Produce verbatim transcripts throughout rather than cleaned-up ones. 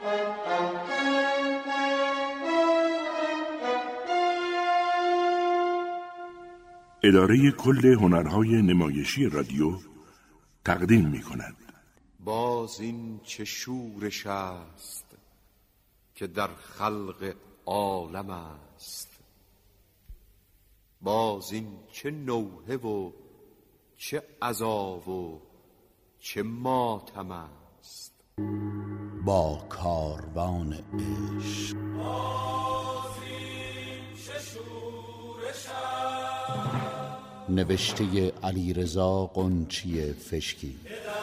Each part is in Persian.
اداره کل هنرهای نمایشی رادیو تقدیم می کند. باز این چه شورش است که در خلق عالم است، باز این چه نوحه و چه عذاب و چه ماتم است. با کاروان عشق باز این چه شورش است. نوشته علیرضا قنچی فشکی.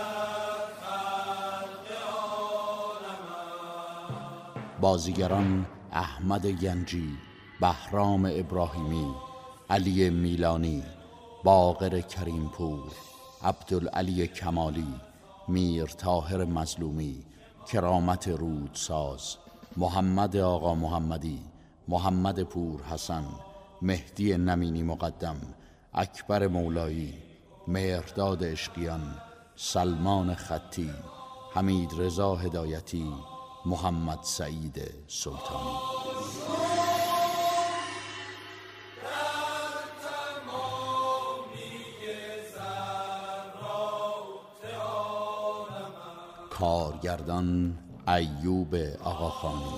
بازیگران احمد گنجی، بهرام ابراهیمی، علی میلانی، باقر کریمپور، عبدالعلی کمالی، میر طاهر مظلومی، کرامت رودساز، محمد آقا محمدی، محمد پور حسن، مهدی نمینی مقدم، اکبر مولایی، مهرداد اشقیان، سلمان خطی، حمید رضا هدایتی، محمد سعید سلطانی. کارگردان ایوب آقاخانی.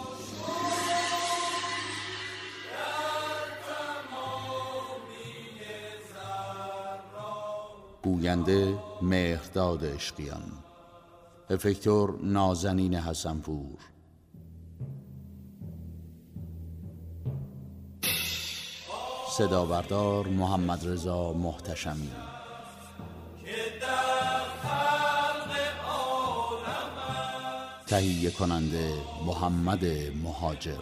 گوینده مهرداد اشقیان. افکتور نازنین حسنپور. صدابردار محمد رضا محتشمی. تهیه کننده محمد مهاجر.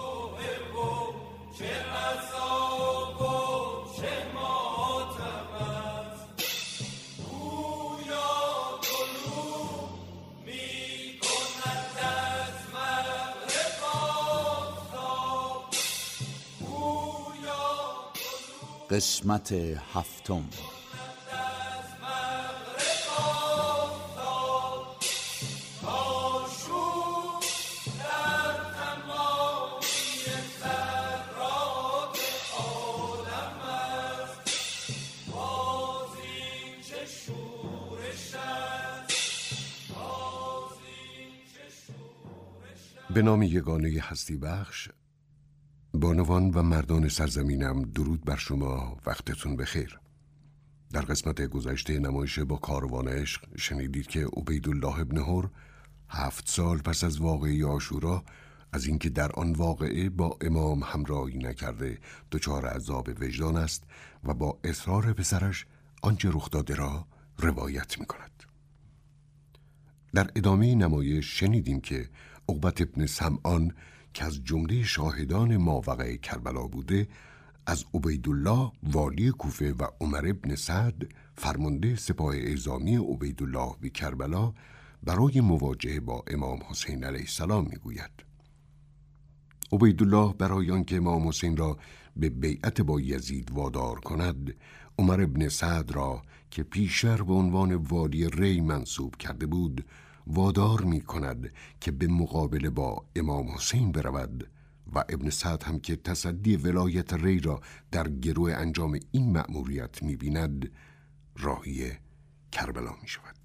قسمت هفتم. به نام یگانه هستی بخش، بانوان و مردان سرزمینم، درود بر شما، وقتتون بخیر. در قسمت گذشته نمایش با کاروان عشق شنیدید که عبیدالله ابن حر هفت سال پس از واقعه عاشورا از اینکه در آن واقعه با امام همراهی نکرده دچار عذاب وجدان است و با اصرار پسرش آنچه رخ داده را روایت می کند. در ادامه نمایش شنیدیم که عقبت ابن سمعان که از جمله شاهدان ماوقع کربلا بوده، از عبیدالله والی کوفه و عمر ابن سعد فرمانده سپاه اعزامی عبیدالله به کربلا برای مواجهه با امام حسین علیه السلام میگوید. عبیدالله برای آنکه امام حسین را به بیعت با یزید وادار کند، عمر ابن سعد را که پیشتر به عنوان والی ری منصوب کرده بود وادار می کند که به مقابله با امام حسین برود و ابن سعد هم که تصدی ولایت ری را در گروه انجام این مأموریت می بیند راهی کربلا می شود.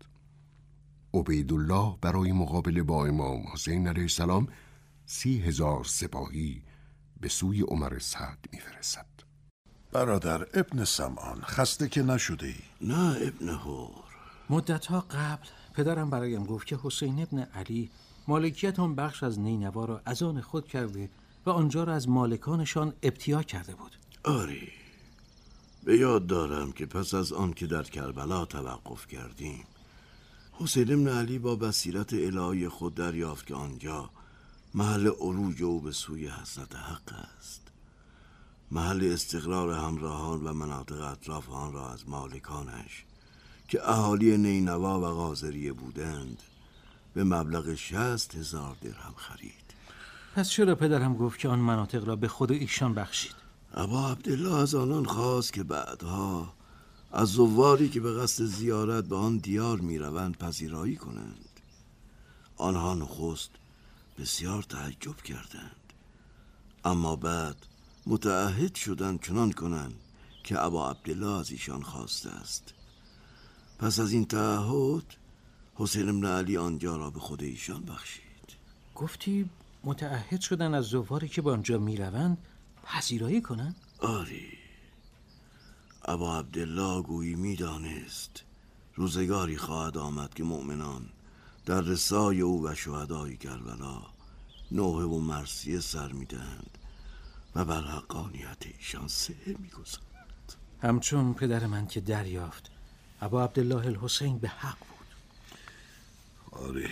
عبیدالله برای مقابله با امام حسین علیه السلام سی هزار سپاهی به سوی عمر سعد می فرستد. برادر ابن سمعان، خسته که نشده ای؟ نه ابن حر، مدتها قبل پدرم برایم گفت که حسین ابن علی مالکیت آن بخش از نینوا را از آن خود کرده و آنجا را از مالکانشان ابتیا کرده بود. آری، به یاد دارم که پس از آن که در کربلا توقف کردیم، حسین ابن علی با بصیرت الهی خود دریافت که آنجا محل عروج او به سوی حضرت حق است، محل استقرار همراهان و مناطق اطراف آن را از مالکانش که اهالی نینوا و قاضریه بودند به مبلغ شصت هزار درهم خرید. پس چرا پدرم گفت که آن مناطق را به خود ایشان بخشید؟ ابا عبدالله از آنان خواست که بعدها از زواری که به قصد زیارت به آن دیار می روند پذیرایی کنند. آنها نخست بسیار تعجب کردند، اما بعد متعهد شدند چنان کنند که ابا عبدالله از ایشان خواسته است. پس از این تعهد حسین بن علی آنجا را به خود ایشان بخشید. گفتی متعهد شدن از زواری که به آنجا می روند پذیرایی کنند؟ آری، ابا عبدالله گویی می دانست روزگاری خواهد آمد که مؤمنان در رسای او و شهدای کربلا نوحه و مرثیه سر می دهند و بر حقانیت ایشان سحر می گذارند. همچون پدر من که دریافت ابا عبدالله الحسین به حق بود. آری،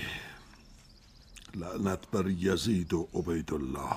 لعنت بر یزید و عبیدالله.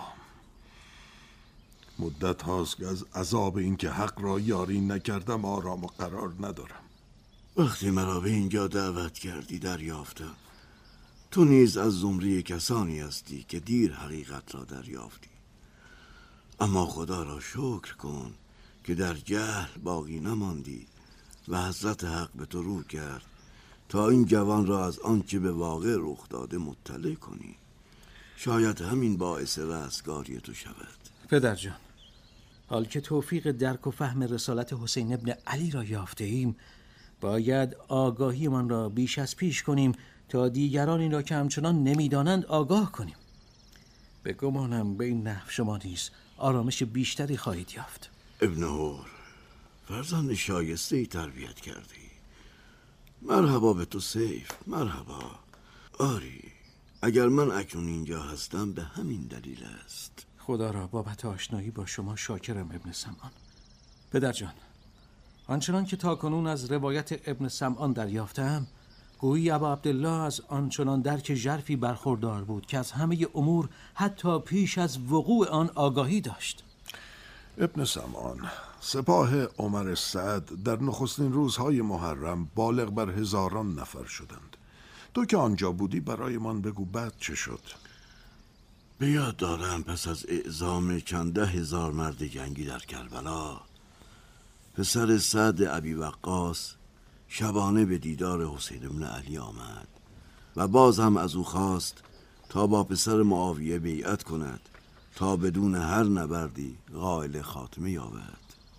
مدت هاست که از عذاب این که حق را یاری نکردم آرام و قرار ندارم. وقتی مرا به اینجا دعوت کردی دریافتم تو نیز از زمره کسانی هستی که دیر حقیقت را دریافتی. اما خدا را شکر کن که در جهل باقی نماندی و حضرت حق به تو رو کرد تا این جوان را از آنچه به واقع رخ داده مطلع کنی. شاید همین باعث رستگاری تو شود. پدر جان، حال که توفیق درک و فهم رسالت حسین ابن علی را یافته ایم، باید آگاهی من را بیش از پیش کنیم تا دیگرانی را که همچنان نمیدانند آگاه کنیم. به گمانم به این نحو شما نیز آرامش بیشتری خواهید یافت. ابن هور، فرزند شایسته ای تربیت کردی. مرحبا به تو سیف، مرحبا. آری، اگر من اکنون اینجا هستم به همین دلیل است. خدا را بابت آشنایی با شما شاکرم ابن سمعان. پدر جان، آنچنان که تاکنون از روایت ابن سمعان دریافتم، گویی ابا عبدالله از آنچنان درک ژرفی برخوردار بود که از همه امور حتی پیش از وقوع آن آگاهی داشت. ابن سمعان، سپاه عمر سعد در نخستین روزهای محرم بالغ بر هزاران نفر شدند. تو که آنجا بودی برای من بگو بعد چه شد؟ به یاد دارم پس از اعزام چند ده هزار مرد جنگی در کربلا، پسر سعد ابی وقاص شبانه به دیدار حسین بن علی آمد و باز هم از او خواست تا با پسر معاویه بیعت کند تا بدون هر نبردی قائل خاتمه یابد.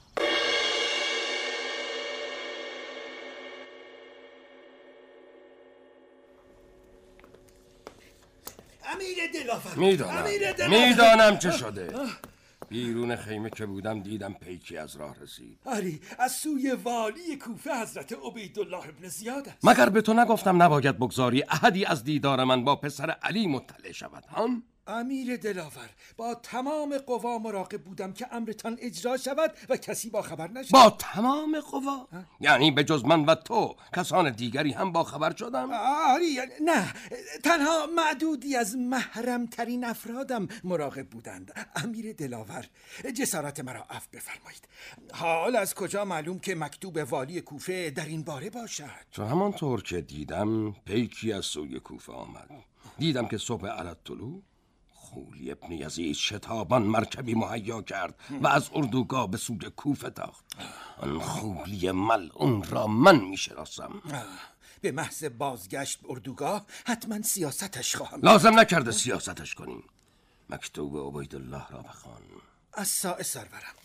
امیر دلاور، میدانم میدانم چه شده. بیرون خیمه که بودم دیدم پیکی از راه رسید. آری، از سوی والی کوفه حضرت عبیدالله ابن زیاد است. مگر به تو نگفتم نباید بگذاری احدی از دیدار من با پسر علی مطلع شود؟ هم؟ امیر دلاور، با تمام قوا مراقب بودم که امرتان اجرا شود و کسی با خبر نشد. با تمام قوا؟ یعنی به جز من و تو کسان دیگری هم با خبر شدم؟ آری، نه، تنها معدودی از محرم ترین افرادم مراقب بودند. امیر دلاور، جسارت مرا عفو بفرمایید. حال از کجا معلوم که مکتوب والی کوفه در این باره باشد؟ چون همانطور که دیدم پیکی از سوی کوفه آمد. دیدم که صبح علت طلوع خولی ابن یزید شتابان مرکبی مهیا کرد و از اردوگاه به سوی کوفه تاخت. آن خولی ملعون را من می شناسم. به محض بازگشت به اردوگاه حتما سیاستش خواهم. لازم نکرده سیاستش کنیم. مکتوب عبیدالله را بخوان. از سائه سرورم.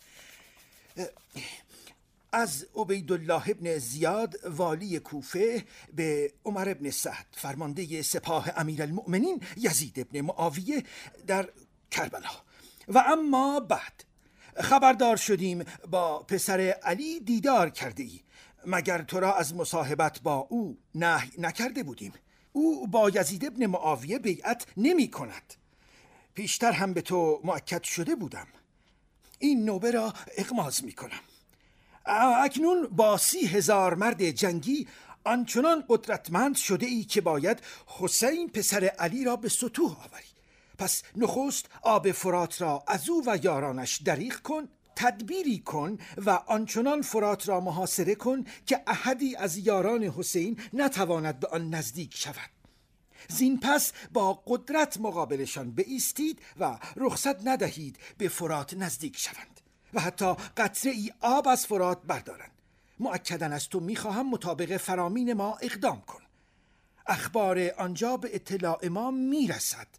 از عبیدالله ابن زیاد والی کوفه به عمر ابن سعد فرمانده سپاه امیرالمؤمنین یزید ابن معاویه در کربلا. و اما بعد خبردار شدیم با پسر علی دیدار کرده ای. مگر تو را از مصاحبت با او نهی نکرده بودیم؟ او با یزید ابن معاویه بیعت نمی کند. پیشتر هم به تو مؤکد شده بودم. این نوبه را اغماض می کنم. اکنون با سی هزار مرد جنگی آنچنان قدرتمند شده ای که باید حسین پسر علی را به سطوح آوری. پس نخست آب فرات را از او و یارانش دریغ کن، تدبیری کن و آنچنان فرات را محاصره کن که احدی از یاران حسین نتواند به آن نزدیک شود. زین پس با قدرت مقابلشان بایستید و رخصت ندهید به فرات نزدیک شوند و حتی قطره ای آب از فرات بردارند. مؤکداً از تو میخواهم مطابق فرامین ما اقدام کن. اخبار آنجا به اطلاع ما میرسد،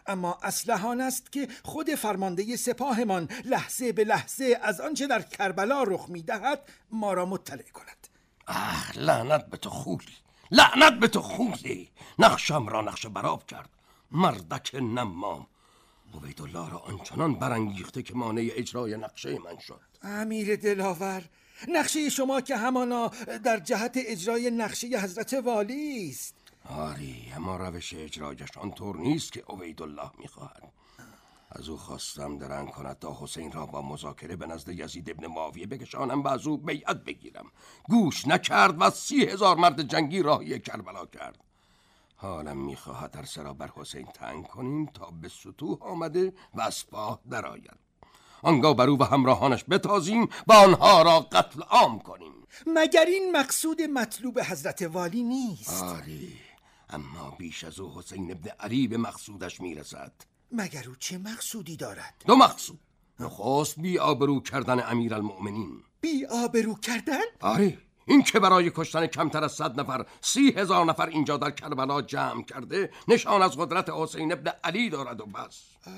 اما اسلح آن است که خود فرمانده سپاهمان لحظه به لحظه از آنچه در کربلا رخ می‌دهد ما را مطلع کند. اه لعنت به تو خولی، لعنت به تو خولی. نقشم را نقش براب کرد، مردک نمام. عبیدالله را آنچنان برانگیخته که مانع اجرای نقشه من شد. امیر دلاور، نقشه شما که همانا در جهت اجرای نقشه حضرت والی است. آری، اما روش اجرایش آنطور نیست که عبیدالله میخواهد. از او خواستم درنگ کند تا حسین را با مذاکره به نزد یزید ابن معاویه بکشانم و از او بیعت بگیرم. گوش نکرد و سی هزار مرد جنگی راهی کربلا کرد. حالا میخواهد در سرا بر حسین تنگ کنیم تا به سطوح آمده و از سپاه درآید. آنگاه بر او و همراهانش بتازیم و آنها را قتل عام کنیم. مگر این مقصود مطلوب حضرت والی نیست؟ آری، اما بیش از او حسین ابن علی به مقصودش میرسد. مگر او چه مقصودی دارد؟ دو مقصود. نخست بی آبرو کردن امیرالمؤمنین. بی آبرو کردن؟ آری، این که برای کشتن کمتر از صد نفر سی هزار نفر اینجا در کربلا جمع کرده نشان از قدرت حسین ابن علی دارد و بس.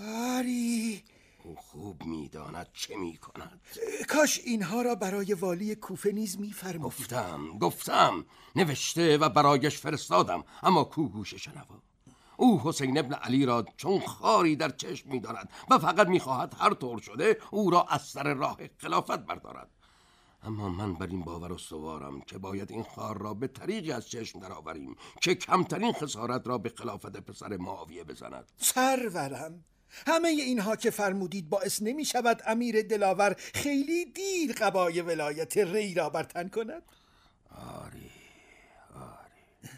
آری، او خوب میداند چه میکند. کاش اینها را برای والی کوفه نیز میفرمودید. گفتم گفتم نوشته و برایش فرستادم، اما کو گوش شنوا. او حسین ابن علی را چون خاری در چشم میداند و فقط میخواهد هر طور شده او را از سر راه خلافت بردارد. اما من بر این باور استوارم که باید این خار را به طریقی از چشم درآوریم که کمترین خسارت را به خلافت پسر معاویه بزند. سرورم، همه اینها که فرمودید باعث نمی شود امیر دلاور خیلی دیر قبای ولایت ری را برتن کند؟ آری آری،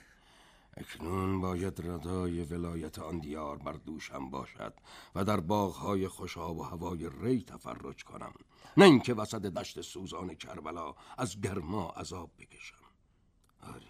اکنون باید ردای ولایت آن دیار بر دوشم باشد و در باغهای خوشاب و هوای ری تفرج کنم، نه اینکه وسط دشت سوزان کربلا از گرما عذاب بکشم. آری،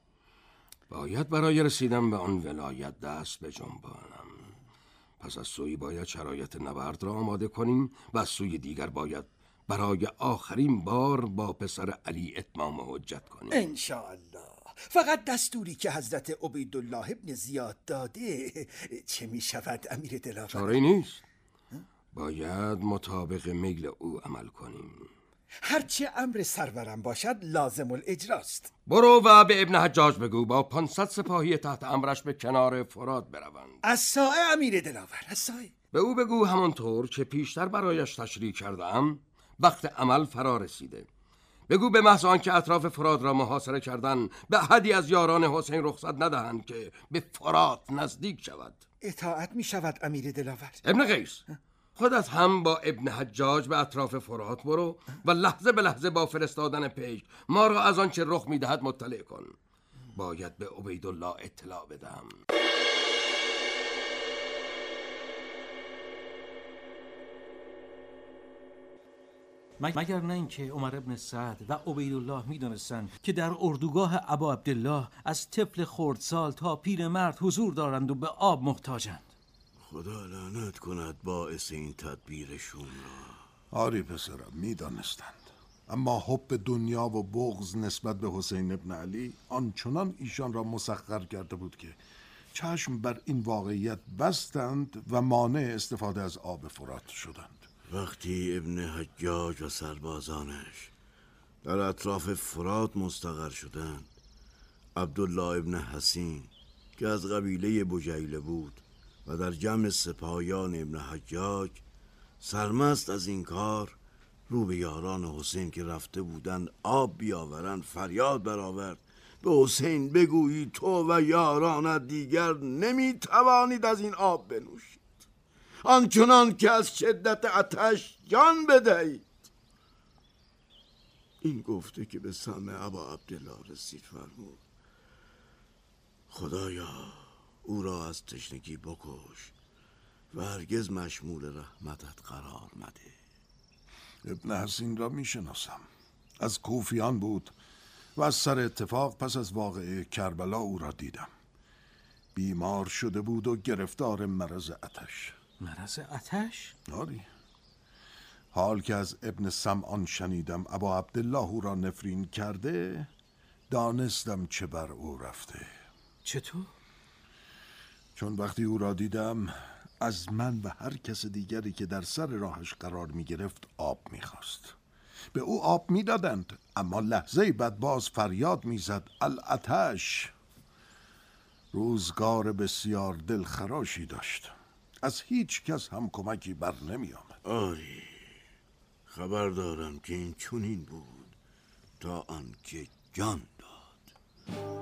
باید برای رسیدن به آن ولایت دست بجنبانم. پس از سوی باید شرایط نبرد را آماده کنیم و از سوی دیگر باید برای آخرین بار با پسر علی اتمام حجت کنیم. انشاءالله. فقط دستوری که حضرت عبیدالله ابن زیاد داده چه می شود امیر دلاور؟ چاره نیست، باید مطابق میل او عمل کنیم. هرچه امر سرورم باشد لازم الاجراست. برو و به ابن حجاج بگو با پانصد سپاهی تحت امرش به کنار فرات بروند. از سایه امیر دلاور، از سایه. به او بگو همانطور که پیشتر برایش تشریح کردم وقت عمل فرا رسیده. بگو به محض آنکه اطراف فرات را محاصره کردن به احدی از یاران حسین رخصت ندهند که به فرات نزدیک شود. اطاعت می شود امیر دلاور. ابن قیس، خودت هم با ابن حجاج به اطراف فرات برو و لحظه به لحظه با فرستادن پیک ما را از آنچه رخ میدهد مطلع کن. باید به عبیدالله اطلاع بدم. مگر نه اینکه عمر ابن سعد و عبیدالله می‌دانستند که در اردوگاه ابا عبدالله از طفل خردسال تا پیرمرد حضور دارند و به آب محتاجند. خدا لعنت کند باعث این تدبیرشون را. آری پسرم، میدانستند، اما حب دنیا و بغض نسبت به حسین ابن علی آنچنان ایشان را مسخر کرده بود که چشم بر این واقعیت بستند و مانع استفاده از آب فرات شدند. وقتی ابن حجاج و سربازانش در اطراف فرات مستقر شدند، عبدالله ابن حسین که از قبیله بجیله بود و در جمع سپاهیان ابن حجاج سرمست از این کار رو به یاران حسین که رفته بودند آب بیاورند فریاد برآورد: به حسین بگویی تو و یاران دیگر نمیتوانید از این آب بنوشید، آنچنان که از شدت آتش جان بدهید. این گفته که به سمع ابا عبدالله رسید فرمود: خدایا او را از تشنگی بکش و هرگز مشمول رحمتت قرار مده. ابن حسین را می شناسم، از کوفیان بود و از سر اتفاق پس از واقعه کربلا او را دیدم. بیمار شده بود و گرفتار مرض آتش. مرض آتش؟ آری. حال که از ابن سمعان شنیدم ابا عبدالله او را نفرین کرده، دانستم چه بر او رفته. چطور؟ چون وقتی او را دیدم از من و هر کس دیگری که در سر راهش قرار می گرفت آب می خواست. به او آب می دادند، اما لحظه بعد باز فریاد می زد العطش. روزگار بسیار دلخراشی داشت. از هیچ کس هم کمکی بر نمی آمد. آری خبر دارم که این چنین بود تا آنکه جان داد.